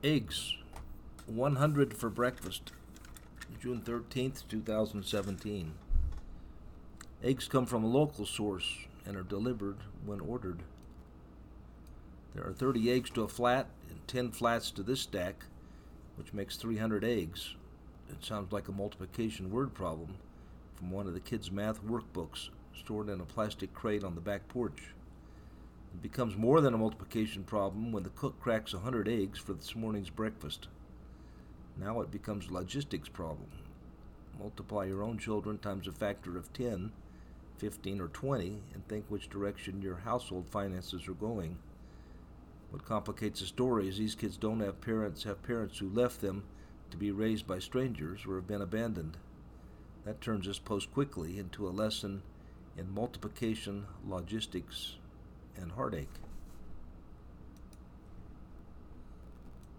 Eggs, 100 for breakfast, June 13th, 2017. Eggs come from a local source and are delivered when ordered. There are 30 eggs to a flat and 10 flats to this stack, which makes 300 eggs. It sounds like a multiplication word problem from one of the kids' math workbooks stored in a plastic crate on the back porch. It becomes more than a multiplication problem when the cook cracks 100 eggs for this morning's breakfast. Now it becomes a logistics problem. Multiply your own children times a factor of 10, 15, or 20 and think which direction your household finances are going. What complicates the story is these kids don't have parents who left them to be raised by strangers or have been abandoned. That turns this post quickly into a lesson in multiplication, logistics, and heartache.